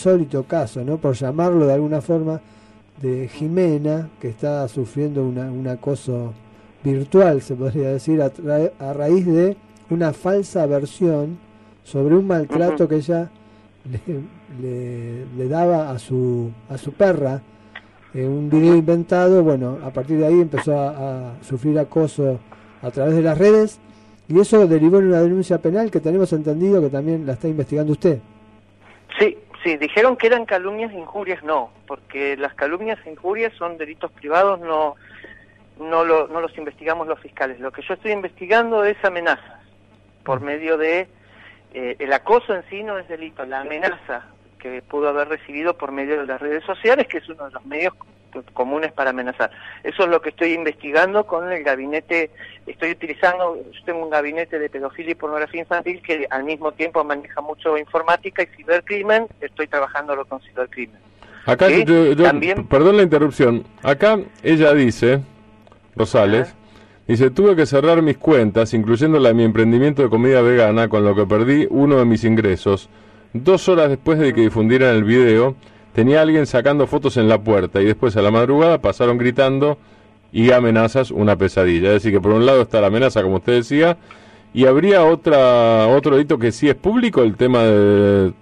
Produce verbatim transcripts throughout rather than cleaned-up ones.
insólito caso, ¿no? Por llamarlo de alguna forma, de Jimena, que está sufriendo una, un acoso virtual, se podría decir, a, tra- a raíz de una falsa versión sobre un maltrato Uh-huh. que ella le, le, le daba a su a su perra, eh, un video Uh-huh. inventado. Bueno, a partir de ahí empezó a, a sufrir acoso a través de las redes, y eso derivó en una denuncia penal que tenemos entendido que también la está investigando usted. Sí, sí, dijeron que eran calumnias e injurias, no, porque las calumnias e injurias son delitos privados, no no, lo, no los investigamos los fiscales. Lo que yo estoy investigando es amenazas, por medio de, eh, el acoso en sí no es delito, la amenaza que pudo haber recibido por medio de las redes sociales, que es uno de los medios comunes para amenazar. Eso es lo que estoy investigando con el gabinete. Estoy utilizando, yo tengo un gabinete de pedofilia y pornografía infantil que al mismo tiempo maneja mucho informática y cibercrimen. Estoy trabajándolo con cibercrimen. Acá, ¿Sí? yo, yo, También, perdón la interrupción, acá ella dice, Rosales, dice, tuve que cerrar mis cuentas, incluyendo la de mi emprendimiento de comida vegana, con lo que perdí uno de mis ingresos. Dos horas después de que difundieran el video, tenía alguien sacando fotos en la puerta, y después a la madrugada pasaron gritando y amenazas, una pesadilla. Es decir, que por un lado está la amenaza, como usted decía, y habría otra otro delito que sí es público, el tema de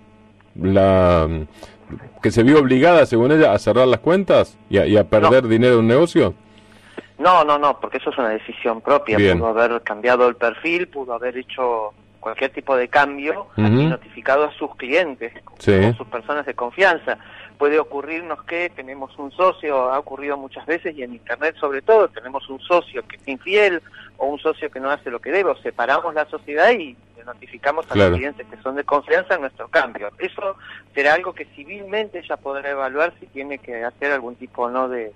la que se vio obligada, según ella, a cerrar las cuentas y a, y a perder no. dinero de un negocio. No, no, no, porque eso es una decisión propia. Bien. Pudo haber cambiado el perfil, pudo haber hecho cualquier tipo de cambio, Uh-huh. y notificado a sus clientes, Sí. o sus personas de confianza. Puede ocurrirnos que tenemos un socio, ha ocurrido muchas veces, y en Internet sobre todo, tenemos un socio que es infiel, o un socio que no hace lo que debe, o separamos la sociedad y le notificamos a Claro. los clientes que son de confianza nuestro cambio. Eso será algo que civilmente ella podrá evaluar si tiene que hacer algún tipo o no de...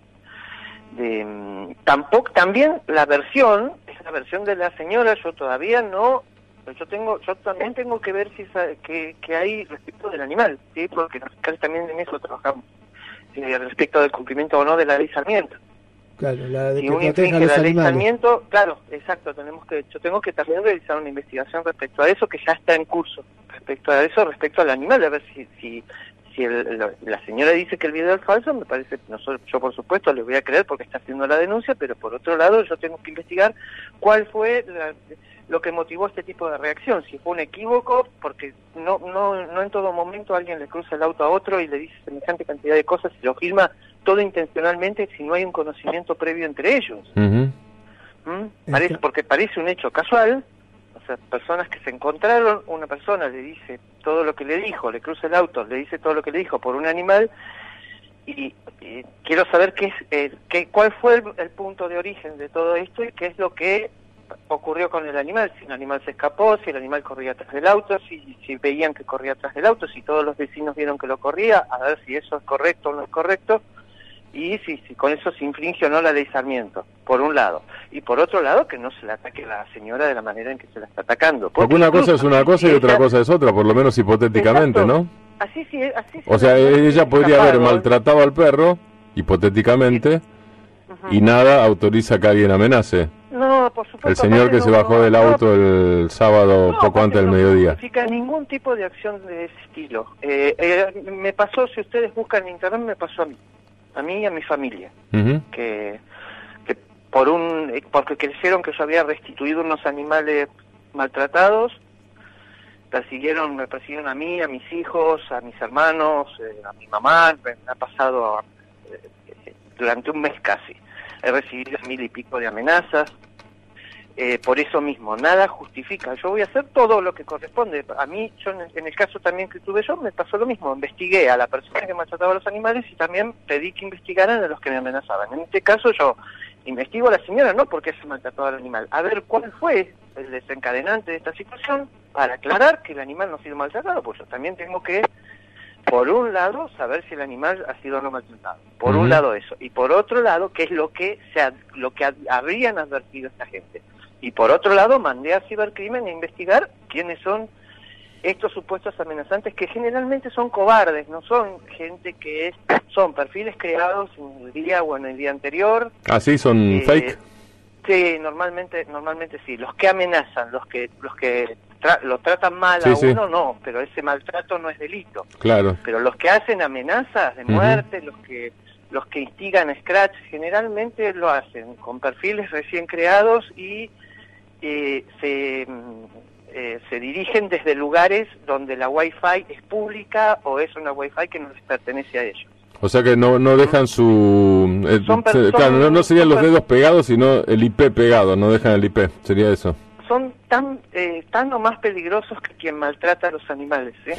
de mm, tampoco también la versión es la versión de la señora. Yo todavía no, yo tengo yo también tengo que ver si esa- que, que hay respecto del animal, sí, porque los fiscales también en eso trabajamos, eh, respecto del cumplimiento o no de la ley Sarmiento. Claro, la de Si que uno proteja a infringe los la ley animales. Sarmiento, claro, exacto, tenemos que yo tengo que también realizar una investigación respecto a eso, que ya está en curso, respecto a eso, respecto al animal, a ver si si si el, la, la señora dice que el video es falso. Me parece, no soy, yo por supuesto le voy a creer porque está haciendo la denuncia, pero por otro lado yo tengo que investigar cuál fue la, lo que motivó este tipo de reacción, si fue un equívoco, porque no no no en todo momento alguien le cruza el auto a otro y le dice semejante cantidad de cosas y lo filma todo intencionalmente si no hay un conocimiento previo entre ellos. Uh-huh. ¿Mm? Parece, porque parece un hecho casual. O sea, personas que se encontraron, una persona le dice todo lo que le dijo, le cruza el auto, le dice todo lo que le dijo por un animal, y, y quiero saber qué es, eh, qué, cuál fue el, el punto de origen de todo esto y qué es lo que ocurrió con el animal, si el animal se escapó, si el animal corría atrás del auto, si, si veían que corría atrás del auto, si todos los vecinos vieron que lo corría, a ver si eso es correcto o no es correcto, y si, si con eso se infringe o no la ley Sarmiento, por un lado. Y por otro lado, que no se le ataque a la señora de la manera en que se la está atacando. Porque una cosa es una cosa y si otra ella... cosa es otra, por lo menos hipotéticamente, Exacto. ¿no? Así sí, así sí. O sea, ella podría haber maltratado al perro, hipotéticamente, uh-huh. y nada autoriza que alguien amenace. No, por supuesto. El señor que no, se bajó no, del no, auto el sábado no, poco antes del no mediodía. No significa ningún tipo de acción de ese estilo. Eh, eh, me pasó, si ustedes buscan en internet, me pasó a mí. A mí y a mi familia. Uh-huh. Que, que por un porque creyeron que yo había restituido unos animales maltratados, persiguieron, me persiguieron a mí, a mis hijos, a mis hermanos, eh, a mi mamá. Me ha pasado eh, durante un mes casi. He recibido mil y pico de amenazas. Eh, por eso mismo, nada justifica. Yo voy a hacer todo lo que corresponde. A mí, yo en el, en el caso también que tuve yo, me pasó lo mismo. Investigué a la persona que maltrataba a los animales y también pedí que investigaran a los que me amenazaban. En este caso yo investigo a la señora, no porque se maltrataba al animal, a ver cuál fue el desencadenante de esta situación para aclarar que el animal no ha sido maltratado, pues yo también tengo que, por un lado, saber si el animal ha sido o no maltratado. Por uh-huh. un lado eso. Y por otro lado, qué es lo que, se ha, lo que ha, habrían advertido esta gente. Y por otro lado, mandé a Cibercrimen a investigar quiénes son estos supuestos amenazantes, que generalmente son cobardes, no son gente que es, son perfiles creados en el día o en el día anterior. ¿Ah, sí? ¿Son eh, fake? Sí, normalmente normalmente sí. Los que amenazan, los que los que tra lo tratan mal sí, a sí. uno, no, pero ese maltrato no es delito. Claro. Pero los que hacen amenazas de muerte, uh-huh. los que los que instigan a Scratch, generalmente lo hacen con perfiles recién creados y eh, se, eh, se dirigen desde lugares donde la Wi-Fi es pública o es una Wi-Fi que no les pertenece a ellos. O sea que no no dejan su... Eh, son se, claro, no, no serían los dedos pegados, sino el I P pegado, no dejan el I P, sería eso. Son tan, eh, tan o más peligrosos que quien maltrata a los animales, ¿eh?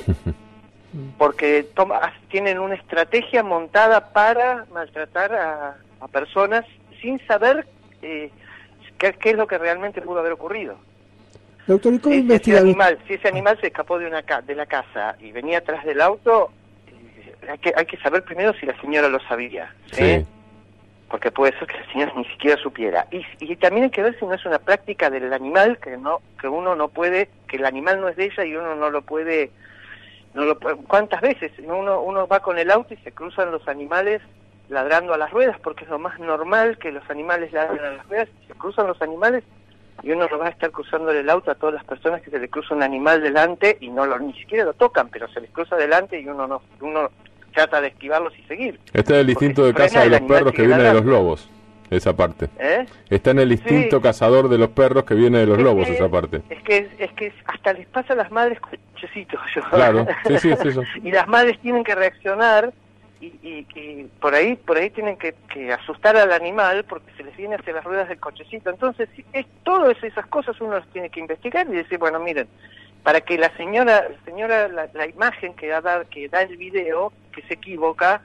Porque toma, tienen una estrategia montada para maltratar a, a personas sin saber eh, qué, qué es lo que realmente pudo haber ocurrido. Doctor, ¿y cómo si, investiga? Ese animal, si ese animal se escapó de una ca de la casa y venía atrás del auto, eh, hay, que, hay que saber primero si la señora lo sabía, ¿sí? Sí. Porque puede ser que la señora ni siquiera supiera. Y, y también hay que ver si no es una práctica del animal, que no que uno no puede, que el animal no es de ella y uno no lo puede... No lo, ¿Cuántas veces uno, uno va con el auto y se cruzan los animales ladrando a las ruedas? Porque es lo más normal que los animales ladren a las ruedas. Se cruzan los animales y uno no va a estar cruzando el auto a todas las personas que se le cruza un animal delante y no lo, ni siquiera lo tocan, pero se les cruza delante y uno no uno trata de esquivarlos y seguir. Está en el instinto de caza de los perros que viene de los lobos, esa parte. ¿Eh? Está en el instinto sí. cazador de los perros que viene de los es lobos, que, esa parte. Es que es que hasta les pasa a las madres con cochecitos. Claro, sí, sí, es eso. Y las madres tienen que reaccionar y, y, y por ahí por ahí tienen que, que asustar al animal porque se les viene hacia las ruedas del cochecito. Entonces, es, todas esas cosas uno las tiene que investigar y decir, bueno, miren, para que la señora, la, señora, la, la imagen que da, que da el video, que se equivoca,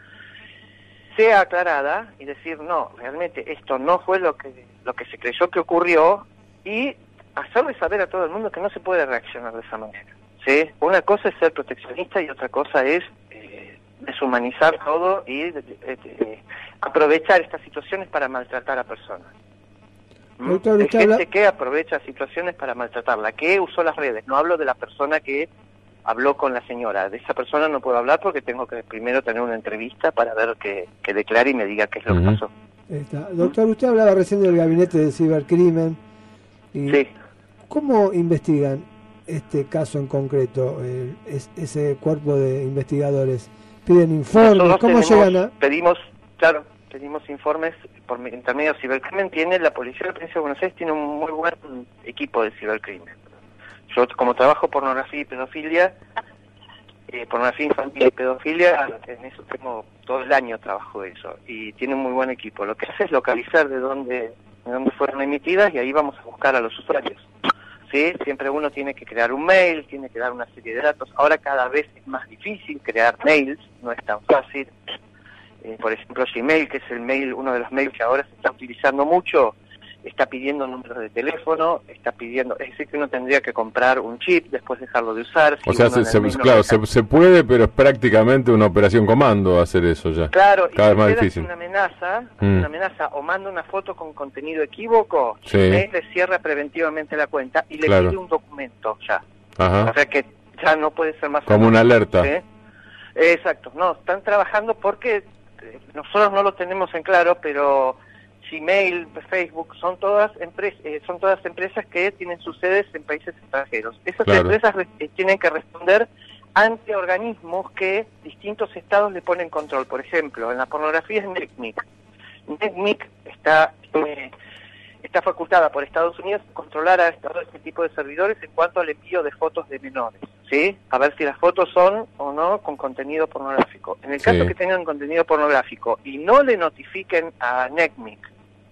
sea aclarada y decir, no, realmente esto no fue lo que lo que se creyó que ocurrió, y hacerle saber a todo el mundo que no se puede reaccionar de esa manera, ¿sí? Una cosa es ser proteccionista y otra cosa es eh, deshumanizar todo y eh, eh, aprovechar estas situaciones para maltratar a personas. ¿Mm? Doctor, hay gente habla... que aprovecha situaciones para maltratarla, que usó las redes. No hablo de la persona que habló con la señora. De esa persona no puedo hablar porque tengo que primero tener una entrevista para ver que, que declare y me diga qué es lo uh-huh. que pasó. Está. Doctor, usted hablaba recién del gabinete de cibercrimen. Y sí. ¿Cómo investigan este caso en concreto, el, es, ese cuerpo de investigadores? ¿Piden informes? Nosotros ¿Cómo tenemos, llegan a...? Pedimos, claro, pedimos informes por intermedio de cibercrimen. Tiene la Policía de la Provincia de Buenos Aires tiene un muy buen equipo de cibercrimen. Yo, como trabajo pornografía y pedofilia, eh, pornografía infantil y pedofilia, en eso tengo todo el año trabajo de eso, y tiene un muy buen equipo. Lo que hace es localizar de dónde, de dónde fueron emitidas y ahí vamos a buscar a los usuarios. ¿Sí? Siempre uno tiene que crear un mail, tiene que dar una serie de datos. Ahora cada vez es más difícil crear mails, no es tan fácil. Eh, por ejemplo, Gmail, que es el mail, uno de los mails que ahora se está utilizando mucho, está pidiendo números de teléfono, está pidiendo, es decir que uno tendría que comprar un chip, después dejarlo de usar. Si o sea, se, se, claro, se, se puede, pero es prácticamente una operación comando hacer eso ya. Claro, cada y vez más difícil. Una amenaza, mm. una amenaza, o manda una foto con contenido equívoco, sí. le cierra preventivamente la cuenta y le claro. pide un documento ya. Ajá. O sea que ya no puede ser más... Como una alerta. ¿Sí? Exacto, no, están trabajando porque eh, nosotros no lo tenemos en claro, pero... Gmail, Facebook, son todas empresas, eh, son todas empresas que tienen sus sedes en países extranjeros. Esas claro. empresas eh, tienen que responder ante organismos que distintos estados le ponen control. Por ejemplo, en la pornografía es NECMIC. NECMIC está eh, está facultada por Estados Unidos a controlar a todo este tipo de servidores en cuanto al envío de fotos de menores, ¿sí? A ver si las fotos son o no con contenido pornográfico. En el caso sí. que tengan contenido pornográfico y no le notifiquen a NECMIC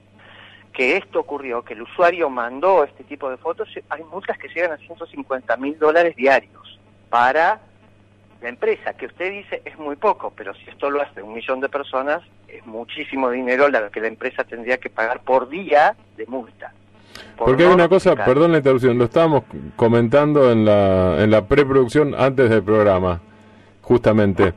que esto ocurrió, que el usuario mandó este tipo de fotos, hay multas que llegan a ciento cincuenta mil dólares diarios para la empresa, que usted dice es muy poco, pero si esto lo hace un millón de personas, es muchísimo dinero lo que la empresa tendría que pagar por día de multa. Por Porque no hay una cosa, notificar. Perdón la interrupción, lo estábamos comentando en la, en la preproducción antes del programa, justamente.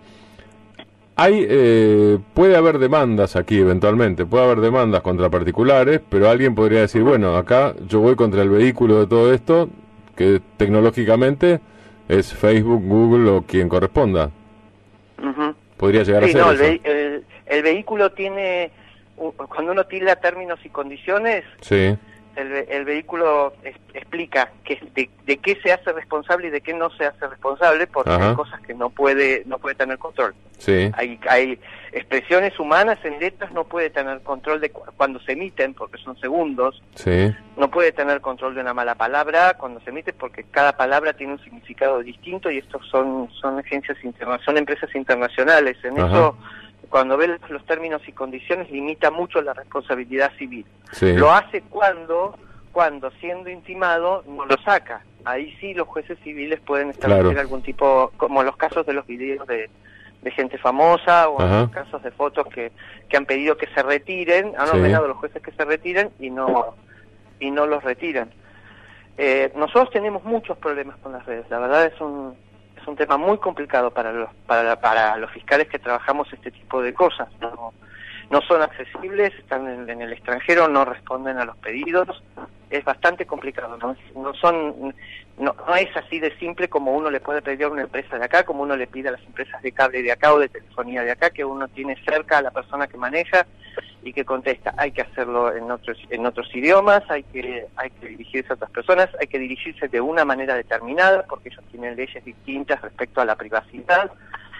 Hay, eh, puede haber demandas aquí eventualmente, puede haber demandas contra particulares, pero alguien podría decir, bueno, acá yo voy contra el vehículo de todo esto, que tecnológicamente es Facebook, Google o quien corresponda. Uh-huh. Podría llegar sí, a ser no, eso. El, el, el vehículo tiene, cuando uno tilda términos y condiciones, sí. el, el vehículo es, explica que de, de qué se hace responsable y de qué no se hace responsable, porque Ajá. hay cosas que no puede no puede tener control. Sí. Hay, hay expresiones humanas en letras, no puede tener control de cu cuando se emiten, porque son segundos. Sí. No puede tener control de una mala palabra cuando se emite, porque cada palabra tiene un significado distinto, y estos son son agencias internacionales, son empresas internacionales. En Ajá. eso, cuando ve los términos y condiciones, limita mucho la responsabilidad civil. Sí. Lo hace cuando, cuando siendo intimado, no lo saca. Ahí sí los jueces civiles pueden establecer Claro. algún tipo, como los casos de los videos de, de gente famosa, o Ajá. los casos de fotos que, que han pedido que se retiren, han Sí. ordenado a los jueces que se retiren y no, y no los retiran. Eh, nosotros tenemos muchos problemas con las redes, la verdad es un... es un tema muy complicado para los para para los fiscales que trabajamos este tipo de cosas. No, no son accesibles, están en, en el extranjero, no responden a los pedidos. Es bastante complicado. No, no son no, no es así de simple como uno le puede pedir a una empresa de acá, como uno le pide a las empresas de cable de acá o de telefonía de acá, que uno tiene cerca a la persona que maneja y que contesta. Hay que hacerlo en otros en otros idiomas, hay que hay que dirigirse a otras personas, hay que dirigirse de una manera determinada, porque ellos tienen leyes distintas respecto a la privacidad.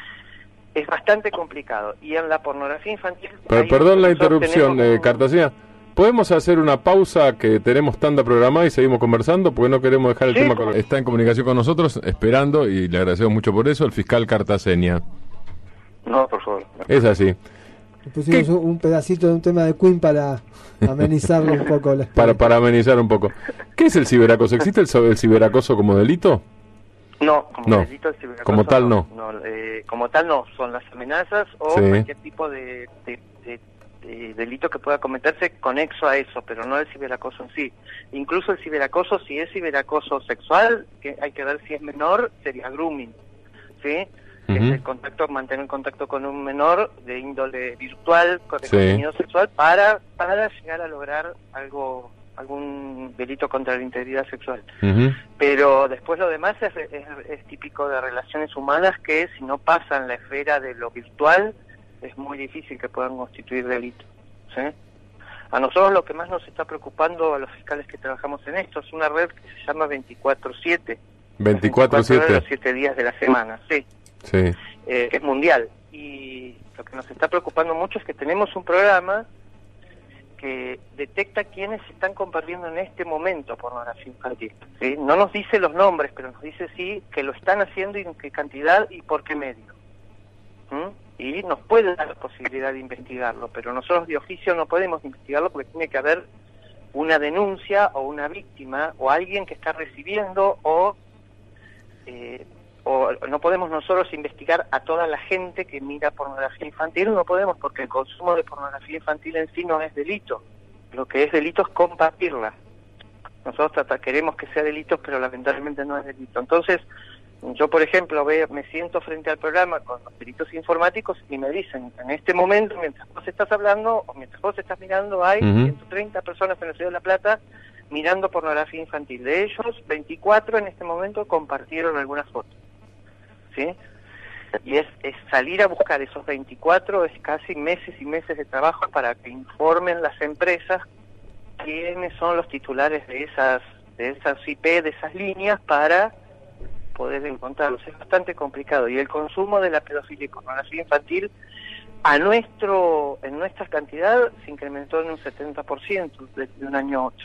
Es bastante complicado. Y en la pornografía infantil... Per- ahí perdón la nosotros interrupción, tenemos eh, un- Cartagena. ¿Podemos hacer una pausa, que tenemos tanda programada, y seguimos conversando? Porque no queremos dejar el Sí, tema. por- Con... Está en comunicación con nosotros, esperando, y le agradecemos mucho por eso, el fiscal Cartagena. No, por favor. Es así. Le pusimos un, un pedacito de un tema de Queen para amenizarle un poco la Para, espera. para amenizar un poco. ¿Qué es el ciberacoso? ¿Existe el, so- el ciberacoso como delito? No, como No, delito de ciberacoso como tal no. eh, como tal no, son las amenazas o Sí. cualquier tipo de, de, de- de delito que pueda cometerse conexo a eso, pero no el ciberacoso en sí. Incluso el ciberacoso, si es ciberacoso sexual, que hay que ver si es menor, sería grooming, ¿sí? Que Ujú. es el contacto, mantener contacto con un menor de índole virtual, con de Sí. contenido sexual, para, para llegar a lograr algo, algún delito contra la integridad sexual. Ujú. Pero después lo demás es, es, es típico de relaciones humanas, que si no pasan la esfera de lo virtual, es muy difícil que puedan constituir delito, ¿sí? A nosotros lo que más nos está preocupando a los fiscales que trabajamos en esto es una red que se llama veinticuatro siete. veinticuatro siete. Los siete días de la semana, sí. Sí. Eh, que es mundial. Y lo que nos está preocupando mucho es que tenemos un programa que detecta quiénes están compartiendo en este momento pornografía infantil, ¿sí? No nos dice los nombres, pero nos dice sí que lo están haciendo y en qué cantidad y por qué medio. ¿Mm? Y nos puede dar la posibilidad de investigarlo, pero nosotros de oficio no podemos investigarlo porque tiene que haber una denuncia o una víctima o alguien que está recibiendo o... Eh, o no podemos nosotros investigar a toda la gente que mira pornografía infantil, no podemos, porque el consumo de pornografía infantil en sí no es delito. Lo que es delito es compartirla. Nosotros trata, queremos que sea delito, pero lamentablemente no es delito. Entonces, yo por ejemplo veo, me siento frente al programa con los peritos informáticos y me dicen, en este momento, mientras vos estás hablando o mientras vos estás mirando, hay Ujú. ciento treinta personas en la Ciudad de La Plata mirando pornografía infantil. De ellos, veinticuatro en este momento compartieron algunas fotos, ¿sí? Y es, es salir a buscar esos veinticuatro, es casi meses y meses de trabajo para que informen las empresas quiénes son los titulares de esas de esas I P, de esas líneas, para poder encontrarlos. Es bastante complicado. Y el consumo de la pedofilia y pornografía infantil a nuestro en nuestra cantidad se incrementó en un setenta por ciento desde un año ocho.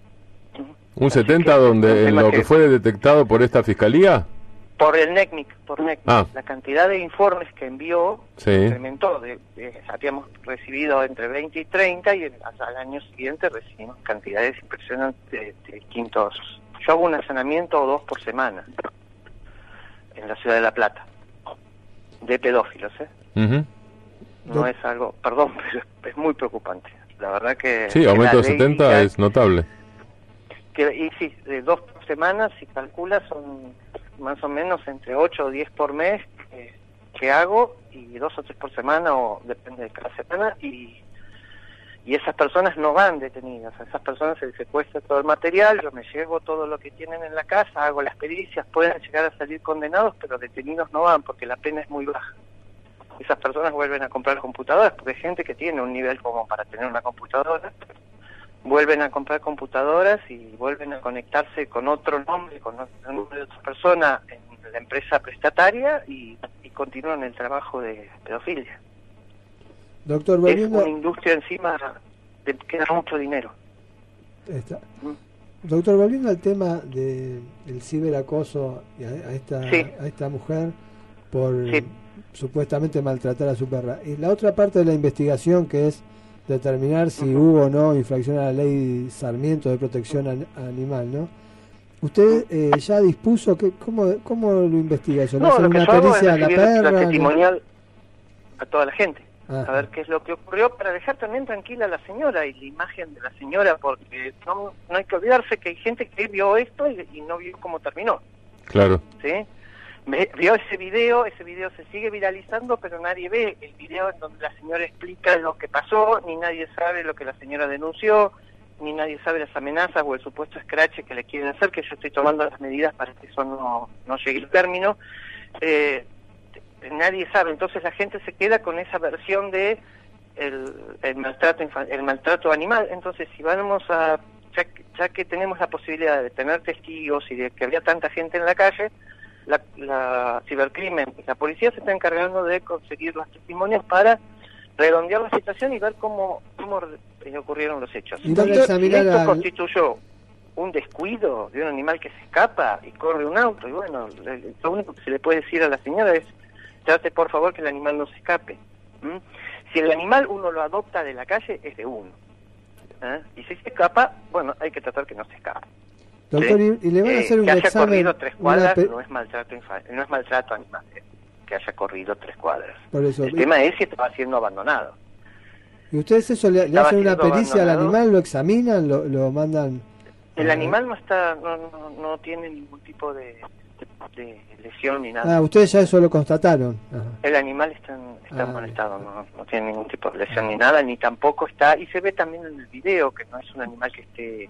¿Un Así setenta que es un donde en tema lo que que- fue detectado por esta fiscalía? Por el NECMIC, por NECMIC. Ah. La cantidad de informes que envió Sí. incrementó. De, de- habíamos recibido entre veinte y treinta y el, al año siguiente recibimos cantidades impresionantes de, de distintos. Yo hago un allanamiento o dos por semana en la Ciudad de La Plata, de pedófilos, ¿eh? Ujú. No De- es algo, perdón, pero es, es muy preocupante. La verdad que... Sí, que aumento la de ley setenta diga es notable. que- y sí, de dos por semana, si calcula, son más o menos entre ocho o diez por mes que, que hago, y dos o tres por semana, o depende de cada semana, y, y esas personas no van detenidas. A esas personas se les secuestra todo el material, yo me llevo todo lo que tienen en la casa, hago las pericias, pueden llegar a salir condenados, pero detenidos no van porque la pena es muy baja. Esas personas vuelven a comprar computadoras, porque hay gente que tiene un nivel como para tener una computadora, vuelven a comprar computadoras y vuelven a conectarse con otro nombre, con otro nombre de otra persona en la empresa prestataria y, y continúan el trabajo de pedofilia. Doctor, volviendo... Es una industria encima de que da mucho dinero. Está. ¿Mm? Doctor, volviendo al tema de el ciberacoso a, a esta sí. a esta mujer por sí. supuestamente maltratar a su perra. Y la otra parte de la investigación, que es determinar si uh-huh. hubo o no infracción a la ley Sarmiento de protección an- animal, ¿no? ¿Usted eh, ya dispuso que cómo cómo lo investiga eso? No, lo que una yo hago es pericia a la recibir perra, la testimonial ¿no? a toda la gente. Ajá. A ver qué es lo que ocurrió para dejar también tranquila a la señora y la imagen de la señora, porque no, no hay que olvidarse que hay gente que vio esto y, y no vio cómo terminó. Claro. ¿Sí? Vio ese video, ese video se sigue viralizando, pero nadie ve el video en donde la señora explica lo que pasó, ni nadie sabe lo que la señora denunció, ni nadie sabe las amenazas o el supuesto escrache que le quieren hacer, que yo estoy tomando las medidas para que eso no, no llegue al término. Eh, nadie sabe, entonces la gente se queda con esa versión de el, el maltrato infa- el maltrato animal. Entonces, si vamos a, ya que, ya que tenemos la posibilidad de tener testigos y de que había tanta gente en la calle, la, la cibercrimen, la policía se está encargando de conseguir los testimonios para redondear la situación y ver cómo, cómo ocurrieron los hechos. Y doctor, si esto al... constituyó un descuido de un animal que se escapa y corre un auto, y bueno, lo único que se le puede decir a la señora es: trate por favor que el animal no se escape. ¿Mm? Si el animal uno lo adopta de la calle, es de uno. ¿Eh? Y si se escapa, bueno, hay que tratar que no se escape. Doctor, ¿Sí? y le van a hacer eh, un que haya examen, corrido tres cuadras pe... no es maltrato infa... no es maltrato animal, eh, que haya corrido tres cuadras. Por eso, el y... tema es si estaba siendo abandonado. ¿Y ustedes eso le, le hacen una pericia al animal, lo examinan, lo, lo mandan? El animal no está, no, no, no tiene ningún tipo de, de, de lesión ni nada. Ah, ustedes ya eso lo constataron. Ajá. El animal está en, está en ah, buen estado, no, no tiene ningún tipo de lesión ni nada, ni tampoco está, y se ve también en el video que no es un animal que esté...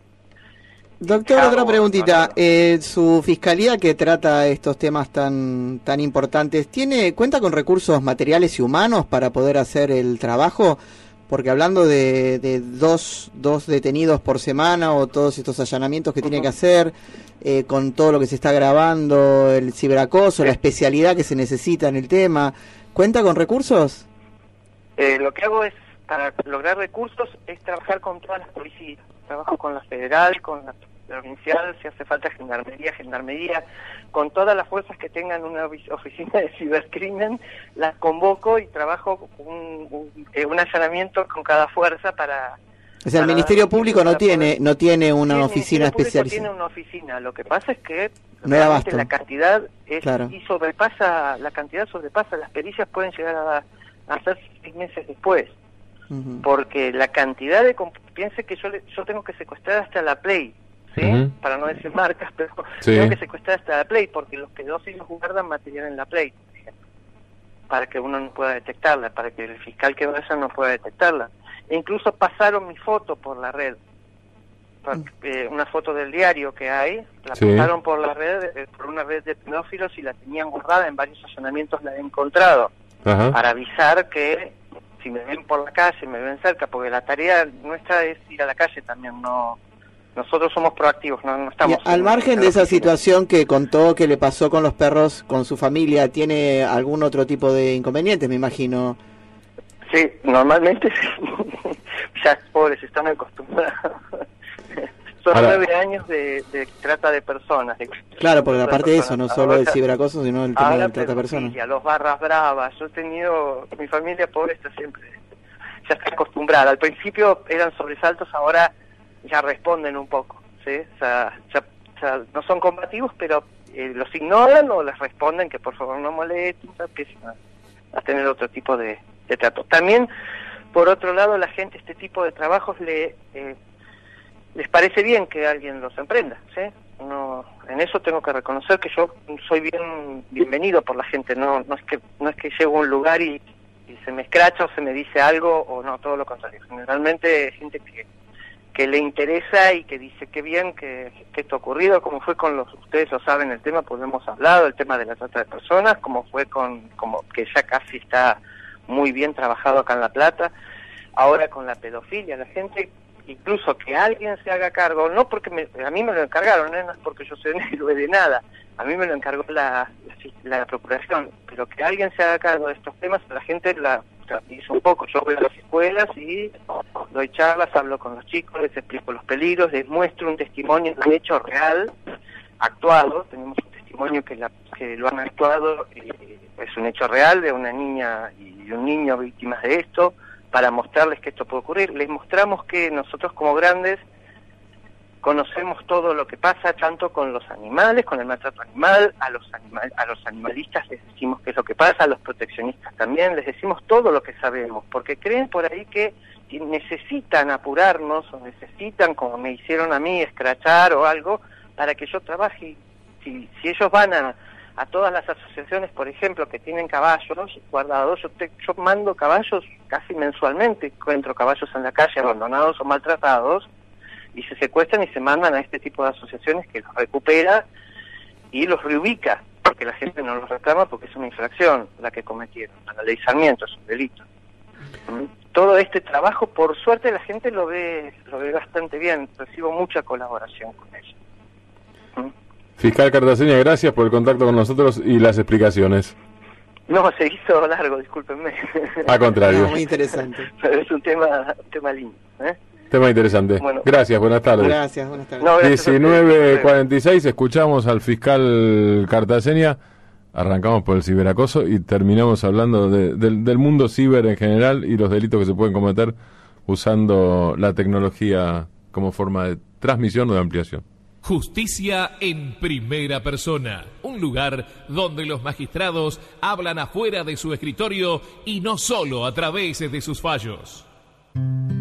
Doctor, otra preguntita. Eh, su fiscalía que trata estos temas tan tan importantes, ¿tiene cuenta con recursos materiales y humanos para poder hacer el trabajo? Porque hablando de, de dos, dos detenidos por semana o todos estos allanamientos que uh-huh. tiene que hacer, eh, con todo lo que se está grabando, el ciberacoso, sí. la especialidad que se necesita en el tema, ¿cuenta con recursos? Eh, lo que hago es, para lograr recursos, es trabajar con todas las policías. Trabajo con la federal, con la provincial, si hace falta gendarmería, gendarmería, con todas las fuerzas que tengan una oficina de cibercrimen, las convoco y trabajo un, un, un allanamiento con cada fuerza para... O sea, el Ministerio Público no tiene poder... no tiene una sí, oficina especializada. Tiene una oficina, lo que pasa es que no da la cantidad es, claro. y sobrepasa, la cantidad sobrepasa, las pericias pueden llegar a, a hacer seis meses después. Uh-huh. Porque la cantidad de... Piense que yo, le, yo tengo que secuestrar hasta la Play, ¿sí? Uh-huh. Para no decir marcas, pero sí. tengo que secuestrar hasta la Play, porque los pedófilos guardan material en la Play, por ejemplo, para que uno no pueda detectarla, para que el fiscal que vaya no pueda detectarla. E incluso pasaron mi foto por la red, por, eh, una foto del diario que hay, la sí. pasaron por la red, eh, por una red de pedófilos y la tenían guardada, en varios allanamientos la he encontrado, uh-huh. para avisar que... si me ven por la calle, me ven cerca, porque la tarea nuestra es ir a la calle también, no nosotros somos proactivos, no, no estamos... Y al margen de esa situación que contó que le pasó con los perros, con su familia, ¿tiene algún otro tipo de inconvenientes, me imagino? Sí, normalmente ya pobres están acostumbrados. Son Ahora, nueve años de, de trata de personas. De, claro, porque aparte de eso, no solo el ciberacoso, sino el tema del trata de personas. Los barras bravas, yo he tenido, mi familia pobre está siempre, ya está acostumbrada. Al principio eran sobresaltos, ahora ya responden un poco, ¿sí? O sea, ya, ya no son combativos, pero eh, los ignoran o les responden que por favor no molesten, empiezan a, a tener otro tipo de, de trato. También, por otro lado, la gente este tipo de trabajos le... Eh, les parece bien que alguien los emprenda, ¿sí? No, en eso tengo que reconocer que yo soy bien bienvenido por la gente, no no es que no es que llego a un lugar y, y se me escracha o se me dice algo, o no, todo lo contrario. Generalmente gente que, que le interesa y que dice qué bien que, que esto ha ocurrido, como fue con los, ustedes lo saben el tema, pues hemos hablado, el tema de la trata de personas, como fue con, como que ya casi está muy bien trabajado acá en La Plata, ahora con la pedofilia, la gente incluso que alguien se haga cargo, no porque me, a mí me lo encargaron, ¿eh? No es porque yo soy un héroe de nada, a mí me lo encargó la, la, la procuración, pero que alguien se haga cargo de estos temas, la gente la hizo un poco. Yo voy a las escuelas y doy charlas, hablo con los chicos, les explico los peligros, les muestro un testimonio de un hecho real, actuado, tenemos un testimonio que, la, que lo han actuado, eh, es un hecho real de una niña y un niño víctimas de esto, para mostrarles que esto puede ocurrir. Les mostramos que nosotros como grandes conocemos todo lo que pasa, tanto con los animales, con el maltrato animal, a los animal, a los animalistas les decimos qué es lo que pasa, a los proteccionistas también, les decimos todo lo que sabemos, porque creen por ahí que necesitan apurarnos o necesitan, como me hicieron a mí, escrachar o algo, para que yo trabaje. Si, si ellos van a, a todas las asociaciones, por ejemplo, que tienen caballos guardados, yo, te, yo mando caballos casi mensualmente, encuentro caballos en la calle abandonados o maltratados, y se secuestran y se mandan a este tipo de asociaciones que los recupera y los reubica, porque la gente no los reclama porque es una infracción la que cometieron, la ley Sarmiento es un delito. Todo este trabajo, por suerte, la gente lo ve lo ve bastante bien, recibo mucha colaboración con ello. Fiscal Cartaseña, gracias por el contacto con nosotros y las explicaciones. No, se hizo largo, discúlpenme. Al contrario. No, muy interesante. Pero es un tema, un tema lindo, ¿eh? Tema interesante. Bueno, gracias, buenas tardes. Gracias, buenas tardes. No, diecinueve cuarenta y seis, escuchamos al fiscal Cartaseña, arrancamos por el ciberacoso y terminamos hablando de, del, del mundo ciber en general y los delitos que se pueden cometer usando la tecnología como forma de transmisión o de ampliación. Justicia en primera persona, un lugar donde los magistrados hablan afuera de su escritorio y no solo a través de sus fallos.